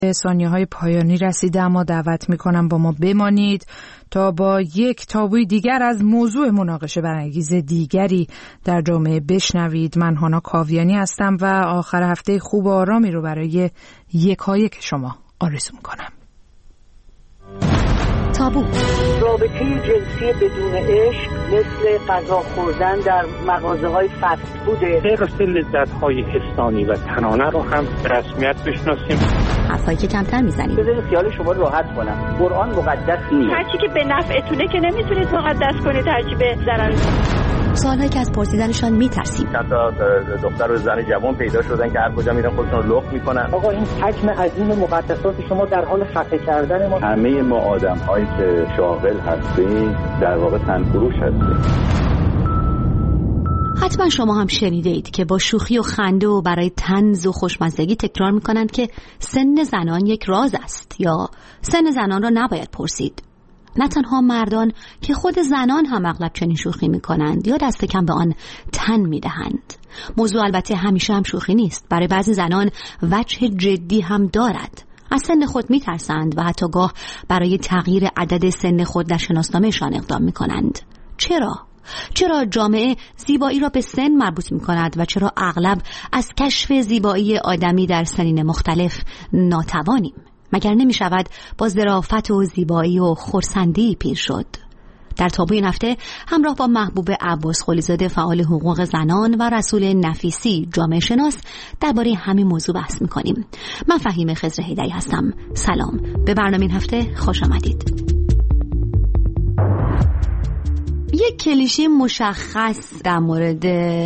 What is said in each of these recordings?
ثانیه‌های پایانی رسیده، اما دعوت می‌کنم با ما بمانید تا با یک تابوی دیگر از موضوع مناقشه برانگیز دیگری در جامعه بشنوید. من هانا کاویانی هستم و آخر هفته خوب و آرامی رو برای یکایک شما آرزو می‌کنم. تابو. رابطه جنسی بدون عشق مثل غذا خوردن در مغازه‌های فست فوده. راسته لذت‌های حسانی و تنانه رو هم به رسمیت بشناسیم. حرفایی که کمتر میزنیم. بذارید خیال شما راحت کنم. قرآن مقدس نیست. هرچی که به نفعتونه که نمیتونید مقدس کنید، هرچی به ضرر. سوالایی که از پرسیدنشان میترسیم. حتی دختر و زن جوان پیدا شدن که هر کجا میرن خودشون رو لخت میکنن. آقا این حجم عظیم مقدسات شما در حال خفه کردن ما. همه ما آدم‌هایی که شاغل هستیم در واقع تنفروش هستیم. حتما شما هم شنیده اید که با شوخی و خنده و برای طنز و خوشمزگی تکرار میکنند که سن زنان یک راز است یا سن زنان را نباید پرسید. نه تنها مردان که خود زنان هم اغلب چنین شوخی میکنند یا دست کم به آن تن میدهند. موضوع البته همیشه هم شوخی نیست. برای بعضی زنان وجه جدی هم دارد. از سن خود میترسند و حتی گاه برای تغییر عدد سن خود در شناسنامه‌شان اقدام میکنند. چرا جامعه زیبایی را به سن مربوط می‌کند و چرا اغلب از کشف زیبایی آدمی در سنین مختلف ناتوانیم؟ مگر نمی‌شود با ظرافت و زیبایی و خرسندی پیر شد؟ در تابوی این هفته همراه با محبوب عباس خلیزاده فعال حقوق زنان و رسول نفیسی جامعه شناس درباره همین موضوع بحث می‌کنیم. من فهیمه خضر حیدری هستم. سلام. به برنامه این هفته خوش آمدید. یک کلیشه مشخص در مورد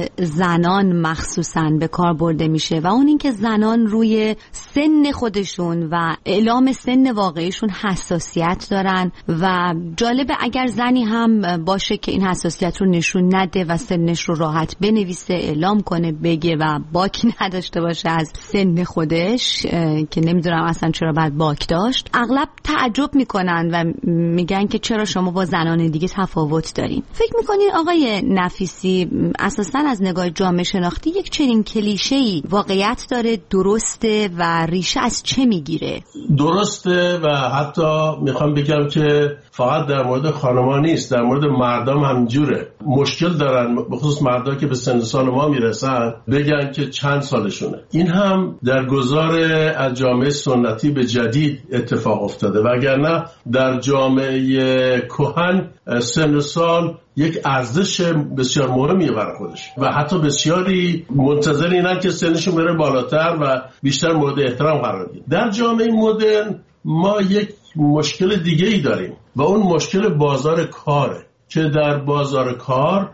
زنان مخصوصاً به کار برده میشه و اون این که زنان روی سن خودشون و اعلام سن واقعیشون حساسیت دارن و جالبه اگر زنی هم باشه که این حساسیت رو نشون نده و سنش رو راحت بنویسه، اعلام کنه، بگه و باک نداشته باشه از سن خودش که نمیدونم اصلا چرا باید باک داشت. اغلب تعجب میکنن و میگن که چرا شما با زنان دیگه تفاوت دارین. فکر میکنین آقای نفیسی اساساً از نگاه جامعه شناختی یک چنین کلیشه‌ای واقعیت داره، درسته و ریشه از چه میگیره؟ درسته و حتی میخوام بگم که فقط در مورد خانم‌ها نیست، در مورد مردم هم جوره. مشکل دارن به خصوص مردها که به سن سال ما میرسن بگن که چند سالشونه. این هم در گذار از جامعه سنتی به جدید اتفاق افتاده وگرنه در جامعه کهن سن سال یک ارزش بسیار مهمیه برای خودش و حتی بسیاری منتظر اینن که سنشون بره بالاتر و بیشتر مورد احترام قرار بگیره. در جامعه مدرن ما یک مشکل دیگه ای داریم و اون مشکل بازار کاره که در بازار کار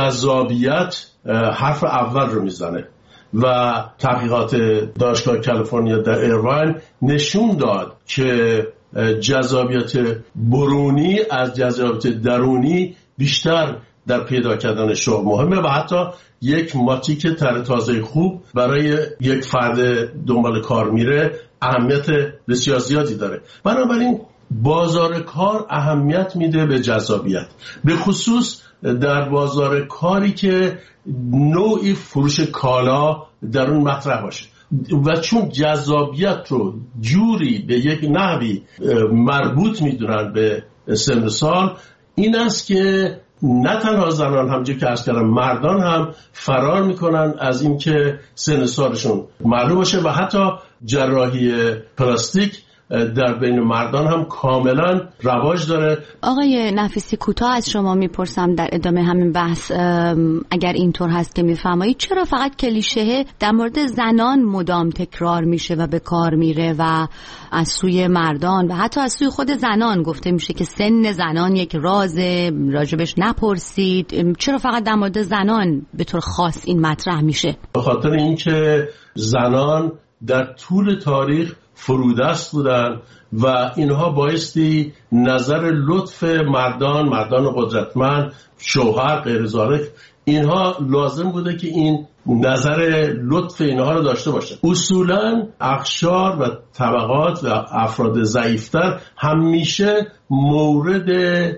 جذابیت حرف اول رو میزنه و تحقیقات دانشگاه کالیفرنیا در ایرواین نشون داد که جذابیت برونی از جذابیت درونی بیشتر در پیدا کردن شغل مهمه و حتی یک ماتیک تر تازه خوب برای یک فرد دنبال کار میره اهمیت بسیار زیادی داره. بنابراین بازار کار اهمیت میده به جذابیت، به خصوص در بازار کاری که نوعی فروش کالا در اون مطرح باشه و چون جذابیت رو جوری به یک نحوی مربوط میدونن به سن سال، این است که نه تنها زنان همونجوری که عرض کردم مردان هم فرار میکنن از این که سن سالشون معلوم باشه و حتی جراحی پلاستیک در بین مردان هم کاملا رواج داره. آقای نفیسی کوتاه از شما میپرسم در ادامه همین بحث اگر اینطور هست که میفرمایید چرا فقط کلیشه در مورد زنان مدام تکرار میشه و به کار میره و از سوی مردان و حتی از سوی خود زنان گفته میشه که سن زنان یک رازه، راجبش نپرسید؟ چرا فقط در مورد زنان به طور خاص این مطرح میشه؟ به خاطر اینکه زنان در طول تاریخ فرودست بودن و اینها بایستی نظر لطف مردان قدرتمند، شوهر، غیر ذالک، اینها لازم بوده که این نظر لطف اینها رو داشته باشه. اصولاً اقشار و طبقات و افراد ضعیفتر همیشه مورد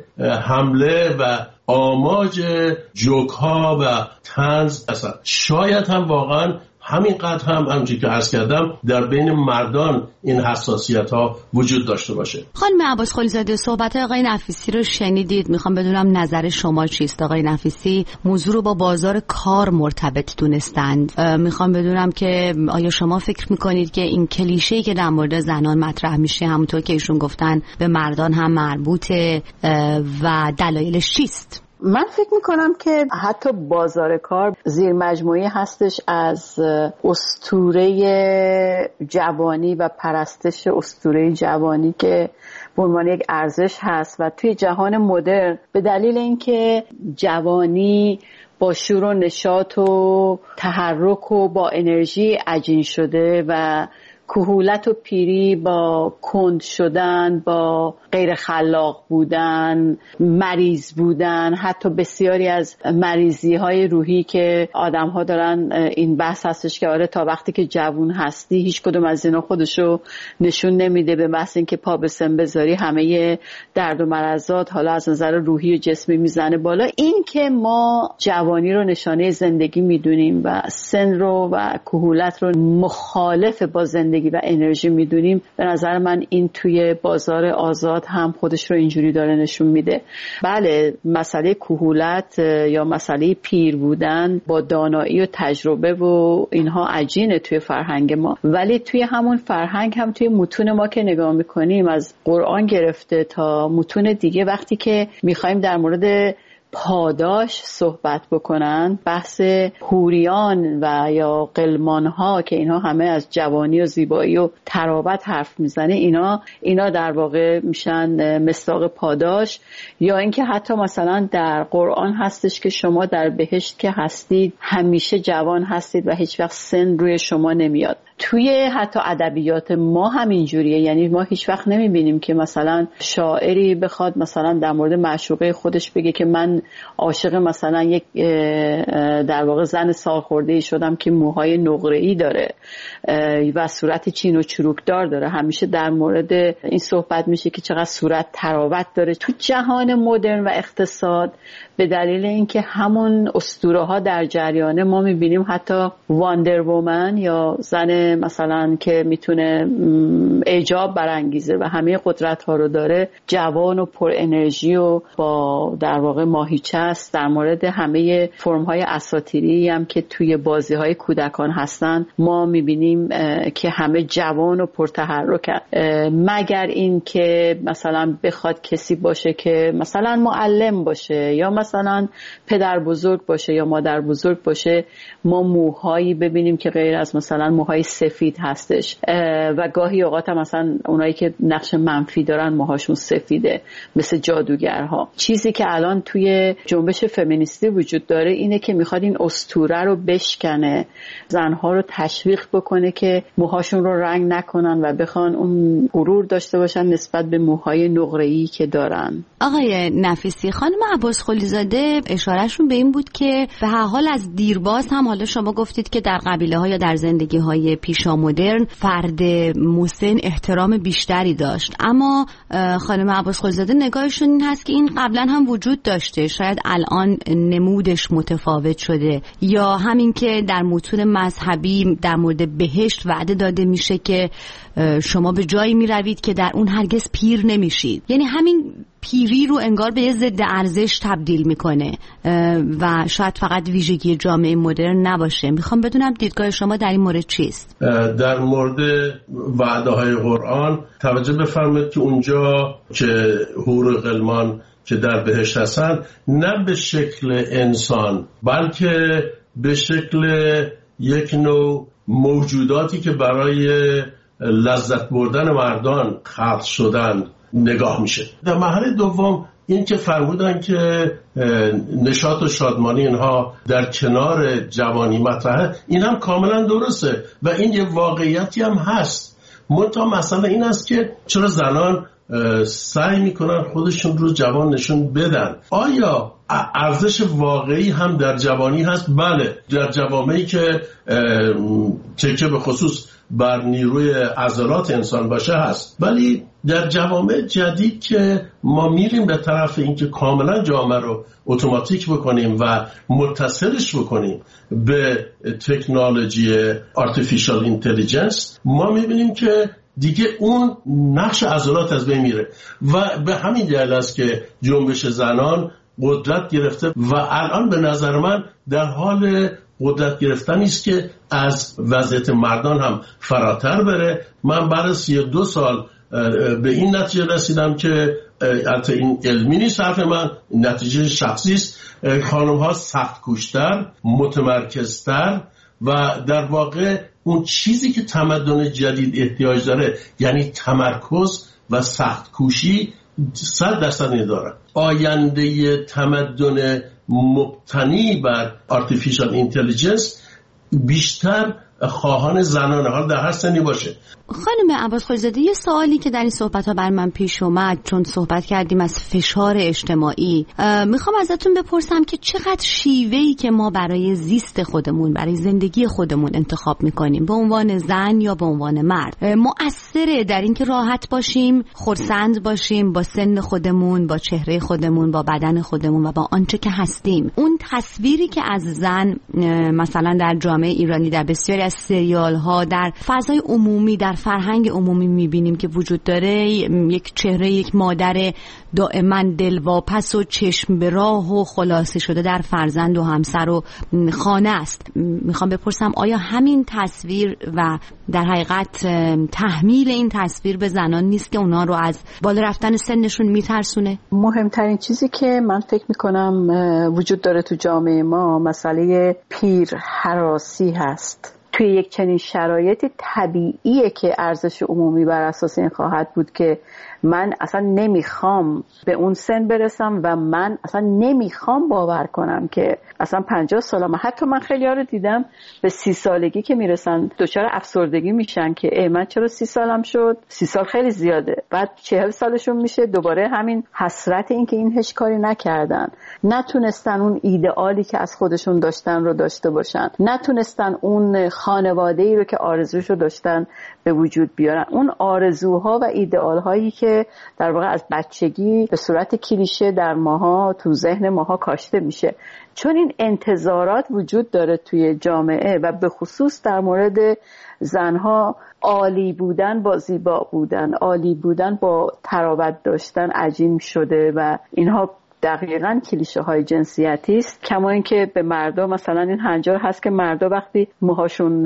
حمله و آماج جوک ها و طنز هستند. شاید هم واقعاً همینقدر همونجوری که عرض کردم در بین مردان این حساسیت ها وجود داشته باشه. خانم عباس خلیزاده، صحبت آقای نفیسی رو شنیدید. میخوام بدونم نظر شما چیست. آقای نفیسی موضوع رو با بازار کار مرتبط دونستند. میخوام بدونم که آیا شما فکر میکنید که این کلیشه‌ای که در مورد زنان مطرح میشه همونطور که ایشون گفتن به مردان هم مربوطه و دلایلش چیست؟ من فکر میکنم که حتی بازار کار زیر مجموعی هستش از اسطوره جوانی و پرستش اسطوره جوانی که به عنوان یک ارزش هست و توی جهان مدرن به دلیل اینکه جوانی با شور و نشاط و تحرک و با انرژی عجین شده و کهولت و پیری با کند شدن، با غیر خلاق بودن، مریض بودن، حتی بسیاری از مریضی های روحی که آدم ها دارن، این بحث هستش که آره تا وقتی که جوون هستی هیچ کدوم از اینا خودشو نشون نمیده، به بحث این که پا به سن بذاری همه درد و مرضات حالا از نظر روحی و جسمی میزنه بالا. این که ما جوانی رو نشانه زندگی میدونیم و سن رو و کهولت رو مخالف با زندگی و انرژی میدونیم، به نظر من این توی بازار آزاد هم خودش رو اینجوری داره نشون میده. بله، مسئله کهولت یا مسئله پیر بودن با دانایی و تجربه و اینها عجینه توی فرهنگ ما، ولی توی همون فرهنگ هم توی متون ما که نگاه میکنیم از قرآن گرفته تا متون دیگه، وقتی که میخوایم در مورد پاداش صحبت بکنن، بحث حوریان و یا غلمان ها که اینها همه از جوانی و زیبایی و تراوت حرف میزنه، اینا در واقع میشن مصداق پاداش. یا اینکه حتی مثلا در قرآن هستش که شما در بهشت که هستید همیشه جوان هستید و هیچ وقت سن روی شما نمیاد. توی حتی ادبیات ما همین جوریه، یعنی ما هیچ وقت نمیبینیم که مثلا شاعری بخواد مثلا در مورد معشوقه خودش بگه که من عاشق مثلا یک در واقع زن سالخورده‌ای شدم که موهای نقره‌ای داره و صورت چین و چروکدار داره. همیشه در مورد این صحبت میشه که چقدر صورت تراوت داره. تو جهان مدرن و اقتصاد به دلیل اینکه همون اسطوره ها در جریانه، ما میبینیم حتی واندر وومن یا زن مثلا که میتونه اعجاب برانگیزه و همه قدرت ها رو داره، جوان و پر انرژی و با در واقع ماهیچه است. در مورد همه فرم های اساطیری هم که توی بازی های کودکان هستن ما میبینیم که همه جوان و پر تحرکن، مگر این که مثلا بخواد کسی باشه که مثلا معلم باشه یا مثلا پدر بزرگ باشه یا مادر بزرگ باشه، ما موهایی ببینیم که غیر از مثلا موهای سفید هستش و گاهی اوقات هم مثلا اونایی که نقش منفی دارن موهاشون سفیده مثل جادوگرها. چیزی که الان توی جنبش فمینیستی وجود داره اینه که میخواد این اسطوره رو بشکنه، زنها رو تشویق بکنه که موهاشون رو رنگ نکنن و بخوان اون غرور داشته باشن نسبت به موهای نقره‌ای که دارن. آقای نفیسی، خانم عباس خلیزاده اشارهشون به این بود که به هر حال از دیرباز هم، حالا شما گفتید که در قبیله ها یا در زندگی های پیشا مدرن فرد مسن احترام بیشتری داشت، اما خانم عباس خلیزاده نگاهشون این هست که این قبلا هم وجود داشته، شاید الان نمودش متفاوت شده، یا همین که در متون مذهبی در مورد بهشت وعده داده میشه که شما به جایی میروید که در اون هرگز پیر نمیشید، یعنی همین پیری رو انگار به یه ضد ارزش تبدیل میکنه و شاید فقط ویژگی جامعه مدرن نباشه. میخوام بدونم دیدگاه شما در این مورد چیست؟ در مورد وعده های قرآن توجه بفرمایید که اونجا که حور و غلمان که در بهشت هستن نه به شکل انسان بلکه به شکل یک نوع موجوداتی که برای لذت بردن مردان خلق شدن نگاه میشه. در مرحله دوم این که فرمودن که نشاط و شادمانی اینها در کنار جوانی مطرحه، این هم کاملا درسته و این یه واقعیتی هم هست. منتها مثلا این است که چرا زنان سعی میکنن خودشون رو جوان نشون بدن؟ آیا ارزش واقعی هم در جوانی هست؟ بله، در جوامعی که به خصوص بر نیروی عضلات انسان باشه هست. ولی در جوامع جدید که ما میریم به طرف اینکه کاملا جامعه رو اتوماتیک بکنیم و متصلش بکنیم به تکنولوژی artificial intelligence، ما میبینیم که دیگه اون نقش عضلات از بین میره و به همین دلیل است که جنبش زنان قدرت گرفته و الان به نظر من در حال قدرت گرفتن است که از وضعیت مردان هم فراتر بره. من بعد 32 سال به این نتیجه رسیدم که البته این علمی نیست، حرف من نتیجه شخصی است، خانم ها سخت کوشتر، متمرکزتر و در واقع اون چیزی که تمدن جدید احتیاج داره یعنی تمرکز و سخت کوشی 100% نداره. آینده تمدن مبتنی بر artificial intelligence بیشتر خواهان زنانه ها در هر سنی باشه. خانم عباس خوشزاده، یه سوالی که در این صحبت‌ها بر من پیش اومد چون صحبت کردیم از فشار اجتماعی، میخوام ازتون بپرسم که چقدر شیوهی که ما برای زیست خودمون، برای زندگی خودمون انتخاب میکنیم به عنوان زن یا به عنوان مرد مؤثره در اینکه راحت باشیم، خرسند باشیم با سن خودمون، با چهره خودمون، با بدن خودمون و با آنچه که هستیم. اون تصویری که از زن مثلا در جامعه ایرانی در بسیاری از سریال‌ها، در فضای عمومی، در فرهنگ عمومی میبینیم که وجود داره، یک چهره یک مادر دائما دلواپس و چشم به راه و خلاصه شده در فرزند و همسر و خانه است. میخوام بپرسم آیا همین تصویر و در حقیقت تحمیل این تصویر به زنان نیست که اونا رو از بالا رفتن سنشون میترسونه؟ مهمترین چیزی که من فکر میکنم وجود داره تو جامعه ما مسئله پیر هراسی هست. توی یک چنین شرایطی طبیعیه که ارزش عمومی بر اساس این خواهد بود که من اصلا نمیخوام به اون سن برسم و من اصلا نمیخوام باور کنم که اصلا 50 سالم. حتی من خیلی ها رو دیدم به 30 سالگی که میرسن دچار افسردگی میشن که من چرا 30 سالم شد، 30 سال خیلی زیاده. بعد 40 سالشون میشه دوباره همین حسرت این که این هیچ کاری نکردن، نتونستن اون ایدئالی که از خودشون داشتن رو داشته باشن، نتونستن اون خانواده‌ای رو که آرزوشو داشتن به وجود بیارن. اون آرزوها و ایدئال‌هایی که در واقع از بچگی به صورت کلیشه در ماها، تو ذهن ماها کاشته میشه. چون این انتظارات وجود داره توی جامعه و به خصوص در مورد زنها، عالی بودن با زیبا بودن، عالی بودن با تراوت داشتن عجین شده و اینها دقیقاً کلیشه های جنسیتی است. کما اینکه به مردا مثلا این هنجار هست که مردا وقتی موهاشون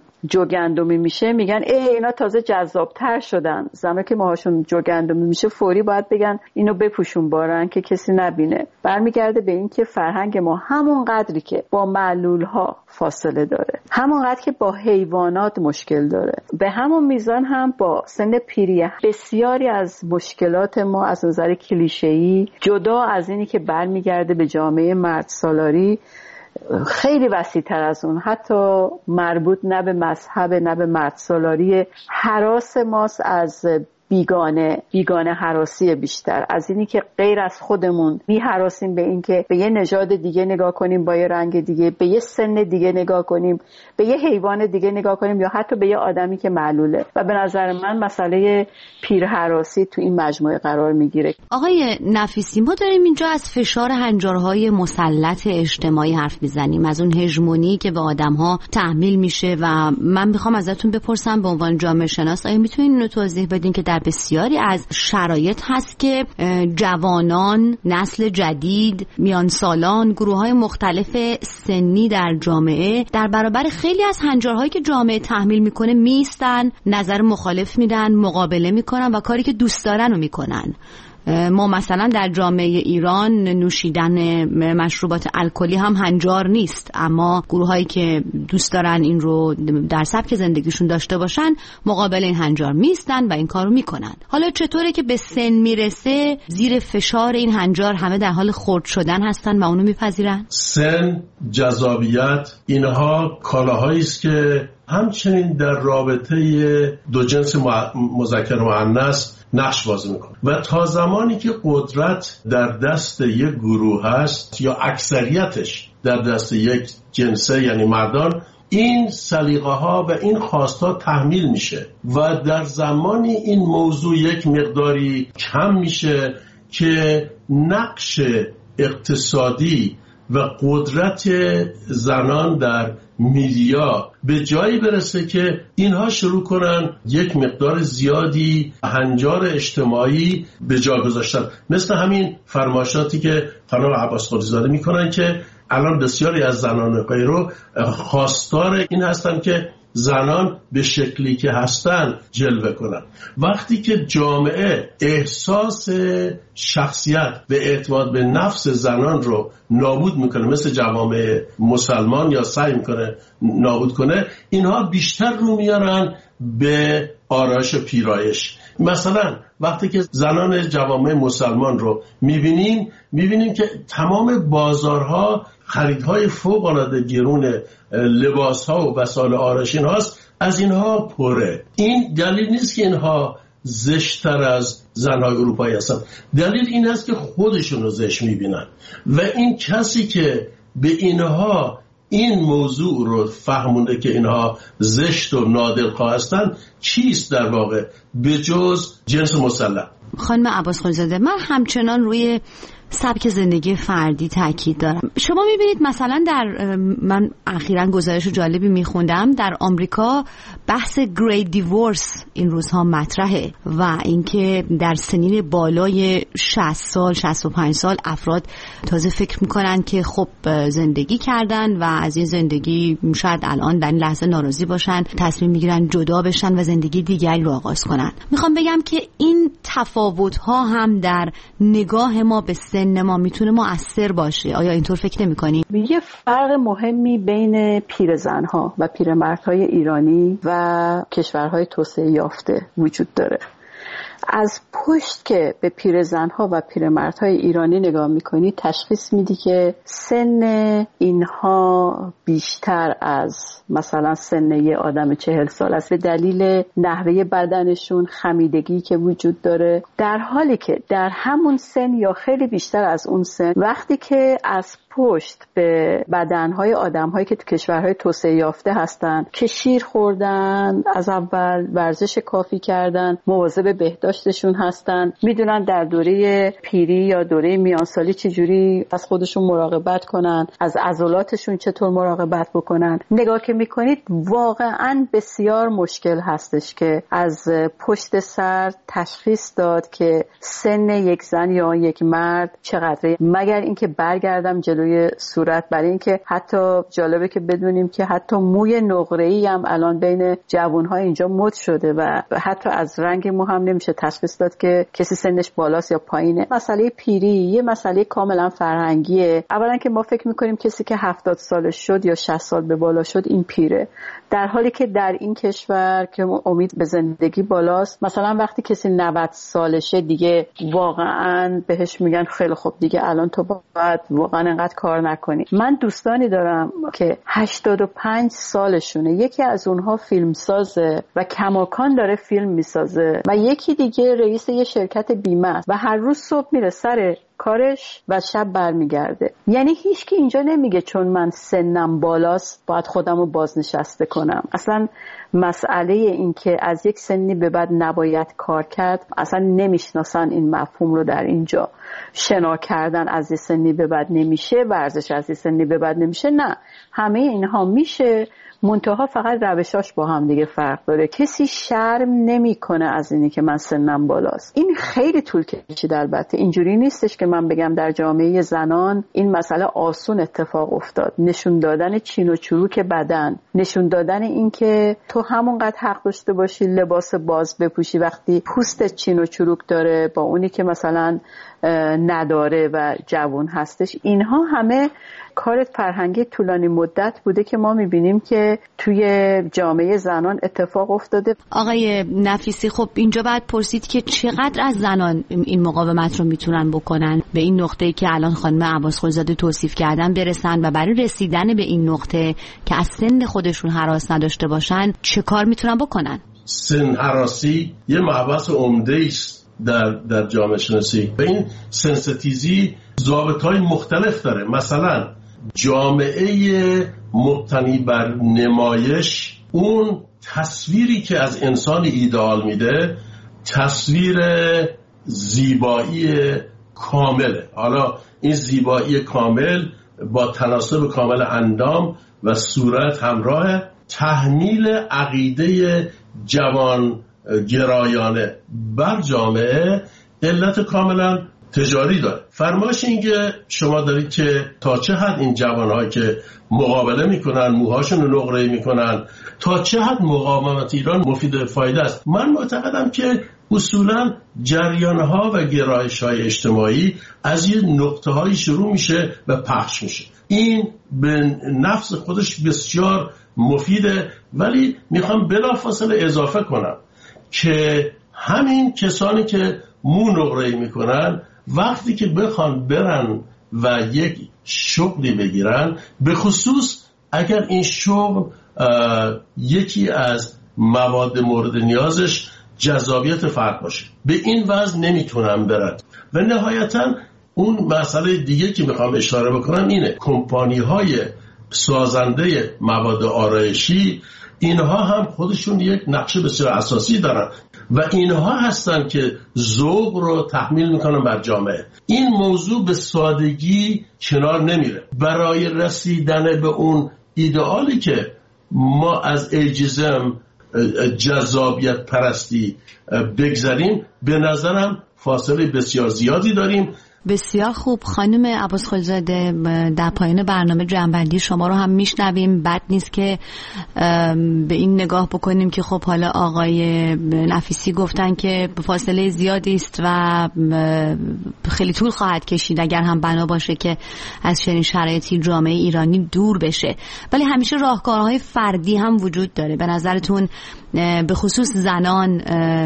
جوگندمی میشه میگن اینا تازه جذابتر شدن. زنا که موهاشون جوگندمی میشه فوری باید بگن اینو بپوشون بارن که کسی نبینه. برمیگرده به این که فرهنگ ما همون قدری که با معلولها فاصله داره، همون قدر که با حیوانات مشکل داره، به همون میزان هم با سن پیری بسیاری از مشکلات ما از نظر کلیشه‌ای، جدا از اینی که برمیگرده به جامعه مرد سالاری، خیلی وسیع‌تر از اون، حتی مربوط نه به مذهب نه به مرد سالاری، هراس ماست از بیگانه هراسی بیشتر از اینی که غیر از خودمون هراسیم به این که به یه نژاد دیگه نگاه کنیم، با یه رنگ دیگه، به یه سن دیگه نگاه کنیم، به یه حیوان دیگه نگاه کنیم یا حتی به یه آدمی که معلوله. و به نظر من مسئله پیر هراسی تو این مجموعه قرار میگیره. آقای نفیسی، ما داریم اینجا از فشار هنجارهای مسلط اجتماعی حرف میزنیم، از اون هژمونی که به آدم‌ها تحمیل میشه و من میخوام ازتون بپرسم به عنوان جامعه شناس آیا میتونین اینو توضیح بدین که در بسیاری از شرایط هست که جوانان، نسل جدید، میان سالان، گروه‌های مختلف سنی در جامعه در برابر خیلی از هنجارهایی که جامعه تحمیل میکنه میستن، نظر مخالف میدن، مقابله میکنن و کاری که دوست دارن رو میکنن. ما مثلا در جامعه ایران نوشیدن مشروبات الکلی هم هنجار نیست، اما گروهایی که دوست دارن این رو در سبک زندگیشون داشته باشن مقابل این هنجار میستن و این کارو میکنن. حالا چطوره که به سن میرسه زیر فشار این هنجار همه در حال خرد شدن هستن و اونو میپذیرن؟ سن، جذابیت، اینها کالاهایی است که همچنین در رابطه دو جنس مذکر و مؤنث نقش بازی میکنه و تا زمانی که قدرت در دست یک گروه هست یا اکثریتش در دست یک جنسه یعنی مردان، این سلیقه ها و این خواستها تحمیل میشه و در زمانی این موضوع یک مقداری کم میشه که نقش اقتصادی و قدرت زنان در میدیا به جایی برسه که اینها شروع کنن یک مقدار زیادی هنجار اجتماعی به جا گذاشتن، مثل همین فرمایشاتی که خانم عباس قلیزاده میکنن که الان بسیاری از زنان غیرو خواستار این هستن که زنان به شکلی که هستن جلوه کنن. وقتی که جامعه احساس شخصیت و اعتماد به نفس زنان رو نابود میکنه، مثل جوامع مسلمان یا سعی میکنه نابود کنه، اینها بیشتر رو میارن به آرایش و پیرایش. مثلا وقتی که زنان جوامع مسلمان رو میبینیم که تمام بازارها خریدهای فوق‌العاده گرون لباس‌ها و وسایل آرایشی هاست، از اینها پره. این دلیل نیست که اینها زشت‌تر از زن‌های اروپایی هستن، دلیل این است که خودشون رو زشت میبینن و این کسی که به اینها این موضوع رو فهمونده که اینها زشت و نادلخواه هستن چیست در واقع به جز جنس مسلح. خانم عباس قلیزاده، من همچنان روی سبک زندگی فردی تاکید دارم. شما میبینید مثلا من اخیراً گزارش جالبی میخوندم در آمریکا بحث گریت دیورس این روزها مطرحه و اینکه در سنین بالای 60 سال 65 سال افراد تازه فکر میکنن که خب زندگی کردن و از این زندگی شاید الان در این لحظه ناراضی باشن، تصمیم میگیرن جدا بشن و زندگی دیگری رو آغاز کنن. میخوام بگم که این تفاوت‌ها هم در نگاه ما به سن ما میتونه مؤثر باشه. آیا اینطور فکر نمی‌کنی؟ یه فرق مهمی بین پیرزن‌ها و پیرمردهای ایرانی و کشورهای توسعه یافته وجود داره. از پشت که به پیرزن‌ها و پیرمردهای ایرانی نگاه می‌کنی تشخیص میدی که سن اینها بیشتر از مثلا سن یه آدم 40 سال است به دلیل نحوه بدنشون، خمیدگی که وجود داره، در حالی که در همون سن یا خیلی بیشتر از اون سن وقتی که از پشت به بدنهای آدم‌هایی که تو کشورهای توسعه یافته هستن که شیر خوردن، از اول ورزش کافی کردن، مواظب بهداشتشون هستن، میدونن در دوره پیری یا دوره میانسالی چجوری از خودشون مراقبت کنن، از عضلاتشون چطور مراقبت بکنن، نگاه که میکنید واقعاً بسیار مشکل هستش که از پشت سر تشخیص داد که سن یک زن یا یک مرد چقدره، مگر اینکه برگردم جلوی صورت. برای اینکه حتی جالبه که بدونیم که حتی موی نقره‌ای هم الان بین جوان‌ها اینجا مد شده و حتی از رنگ مو هم نمیشه تشخیص داد که کسی سنش بالاست یا پایینه. مسئله پیری یه مسئله کاملا فرهنگیه. اولا که ما فکر می‌کنیم کسی که 70 سالش شد یا 60 سال به بالا شد این پیره، در حالی که در این کشور که امید به زندگی بالاست، مثلا وقتی کسی 90 سالشه دیگه واقعا بهش میگن خیلی خوب دیگه الان تو باید واقعا انقدر کار نکنی. من دوستانی دارم که 85 سالشونه، یکی از اونها فیلمسازه و کماکان داره فیلم میسازه و یکی دیگه رئیس یه شرکت بیمه است و هر روز صبح میره سر کارش و شب برمیگرده. یعنی هیچ کی اینجا نمیگه چون من سنم بالاست باید خودم رو بازنشسته کنم. اصلا مسئله این که از یک سنی به بعد نباید کار کرد اصلا نمیشناسن این مفهوم رو در اینجا. شنا کردن از یک سنی به بعد نمیشه، ورزش از یک سنی به بعد نمیشه، نه، همه اینها میشه، منتها فقط روشاش با هم دیگه فرق داره. کسی شرم نمیکنه از اینی که من سنم بالاست. این خیلی طول کشید. البته اینجوری نیستش که من بگم در جامعه زنان این مسئله آسون اتفاق افتاد. نشون دادن چین و چروک بدن، نشون دادن این که تو همونقدر حق داشته باشی لباس باز بپوشی وقتی پوستت چین و چروک داره با اونی که مثلا نداره و جوان هستش، اینها همه کار فرهنگی طولانی مدت بوده که ما میبینیم که توی جامعه زنان اتفاق افتاده. آقای نفیسی، خب اینجا باید پرسید که چقدر از زنان این مقاومت رو میتونن بکنن به این نقطه‌ای که الان خانم عباس قلیزاده توصیف کردن برسن و برای رسیدن به این نقطه که از سن خودشون هراس نداشته باشن چه کار میتونن بکنن؟ سن هراسی یه مبحث عمده است در جامعه شناسی و این سنسیتیزی ضابطه‌های مختلف داره. مثلا جامعه مبتنی بر نمایش اون تصویری که از انسان ایدئال میده تصویر زیبایی کامله. حالا این زیبایی کامل با تناسب کامل اندام و صورت همراه تحمیل عقیده جوان گرایانه بر جامعه علت کاملا تجاری داره. فرمایش این که شما دارید که تا چه حد این جوان‌ها که مقابله میکنن موهاشون رو نقره میکنن تا چه حد مقاومت ایران مفید فایده است. من معتقدم که اصولا جریان‌ها و گرایش‌های اجتماعی از یه نقطه‌هایی شروع میشه و پخش میشه. این به نفس خودش بسیار مفیده، ولی میخوام بلافاصله اضافه کنم که همین کسانی که مو نقره‌ای میکنن وقتی که بخوان برن و یک شغلی بگیرن، به خصوص اگر این شغل یکی از مواد مورد نیازش جذابیت فرد باشه، به این وضع نمیتونن برن. و نهایتا اون مسئله دیگه که میخوام اشاره بکنم اینه، کمپانی‌های سازنده مواد آرایشی اینها هم خودشون یک نقش بسیار اساسی دارن و اینها هستن که ذوق رو تحمیل میکنن بر جامعه. این موضوع به سادگی کنار نمیره. برای رسیدن به اون ایدئالی که ما از ایجیزم جذابیت پرستی بگذریم، به نظرم فاصله بسیار زیادی داریم. بسیار خوب خانم عباس خلیزاده، در پایان برنامه جنبندی شما رو هم میشنویم. بد نیست که به این نگاه بکنیم که خب حالا آقای نفیسی گفتن که فاصله زیادی است و خیلی طول خواهد کشید اگر هم بنا باشه که از چنین شرایطی جامعه ایرانی دور بشه، ولی همیشه راهکارهای فردی هم وجود داره. به نظرتون به خصوص زنان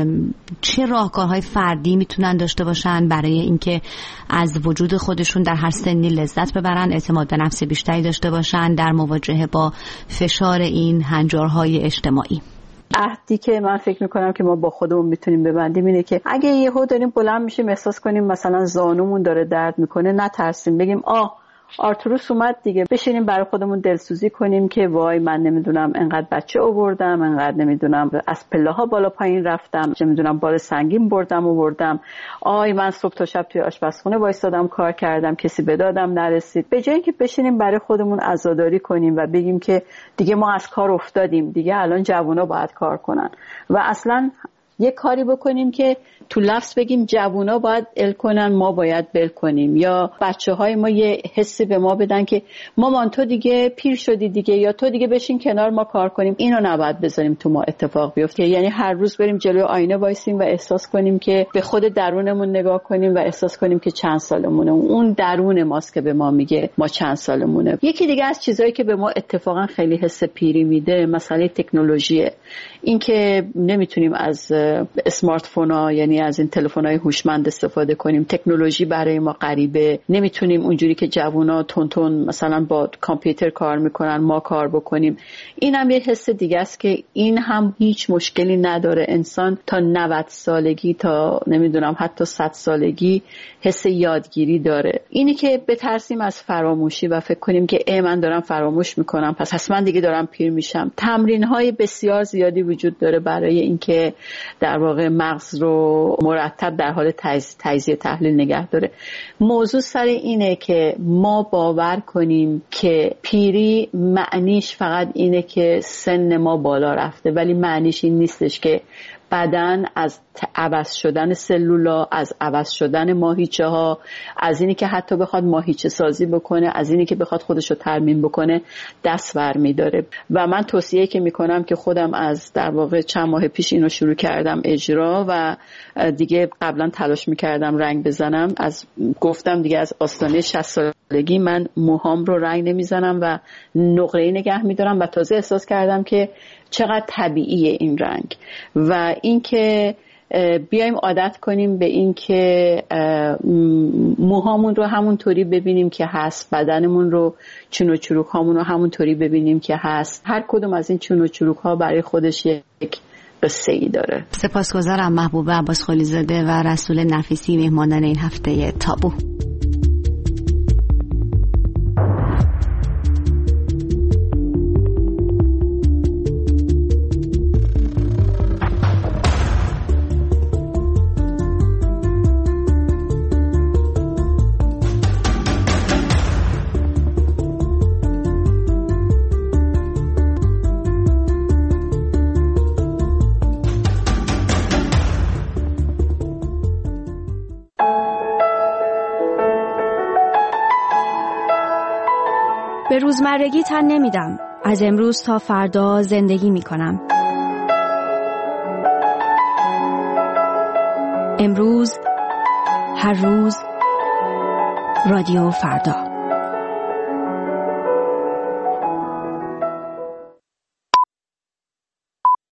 چه راهکارهای فردی میتونن داشته باشن برای اینکه از وجود خودشون در هر سنی لذت ببرن، اعتماد به نفس بیشتری داشته باشن در مواجهه با فشار این هنجارهای اجتماعی؟ عهدی که من فکر میکنم که ما با خودمون میتونیم ببندیم اینه که اگه یهو داریم بلند میشیم احساس کنیم مثلا زانومون داره درد میکنه، نترسیم، بگیم آرتوروس اومد دیگه، بشینیم برای خودمون دلسوزی کنیم که وای من نمیدونم انقدر بچه آوردم، انقدر نمیدونم از پله ها بالا پایین رفتم، نمیدونم بار سنگین بردم، من صبح تا شب توی آشپزخونه وایسادم کار کردم، کسی به دادم نرسید. به جای اینکه بشینیم برای خودمون عزاداری کنیم و بگیم که دیگه ما از کار افتادیم، دیگه الان جوونا باید کار کنن و اصلا یک کاری بکنیم که تو لفظ بگیم جوونا باید ال کنن، ما باید بل کنیم، یا بچه‌های ما یه حسی به ما بدن که مامان تو دیگه پیر شدی دیگه، یا تو دیگه بشین کنار ما کار کنیم. اینو نباید بذاریم تو ما اتفاق بیفته. یعنی هر روز بریم جلوی آینه وایسیم و احساس کنیم که به خود درونمون نگاه کنیم و احساس کنیم که چند سالمونه. اون درون ماست که به ما میگه ما چند سالمونه. یکی دیگه از چیزایی که به ما اتفاقا خیلی حس پیری میده مسئله تکنولوژیه. این که نمیتونیم از اسمارت فونا، یعنی از این تلفن‌های هوشمند استفاده کنیم. تکنولوژی برای ما غریبه، نمیتونیم اونجوری که جوونا تون مثلا با کامپیوتر کار میکنن ما کار بکنیم. این هم یه حس دیگه است که این هم هیچ مشکلی نداره. انسان تا 90 سالگی تا نمیدونم حتی 100 سالگی حس یادگیری داره. اینی که بترسیم از فراموشی و فکر کنیم که من دارم فراموش میکنم پس حتما دیگه دارم پیر میشم. تمرین‌های بسیار زیادی وجود داره برای اینکه در واقع مغز رو مرتب در حال تجزیه تحلیل نگه داره. موضوع سر اینه که ما باور کنیم که پیری معنیش فقط اینه که سن ما بالا رفته، ولی معنیش این نیستش که بدن از عوض شدن سلولا، از عوض شدن ماهیچه ها، از اینی که حتی بخواد ماهیچه سازی بکنه، از اینی که بخواد خودشو ترمیم بکنه دست برمی داره. و من توصیه که میکنم که خودم از در واقع چند ماه پیش اینو شروع کردم اجرا و دیگه قبلا تلاش میکردم رنگ بزنم. گفتم دیگه از آستانه 60 سالگی من موهام رو رنگ نمیزنم و نقره‌ای نگه میدارم و تازه احساس کردم که چقدر طبیعیه این رنگ و اینکه بیایم عادت کنیم به این که موهامون رو همونطوری ببینیم که هست، بدنمون رو چون و چروک هامون رو همونطوری ببینیم که هست. هر کدوم از این چون و چروک ها برای خودش یک قصه ای داره. سپاسگزارم محبوبه عباس خلیزاده و رسول نفیسی مهمانان این هفته تابو. به روزمرگی تن نمیدم. از امروز تا فردا زندگی میکنم. امروز، هر روز، رادیو فردا.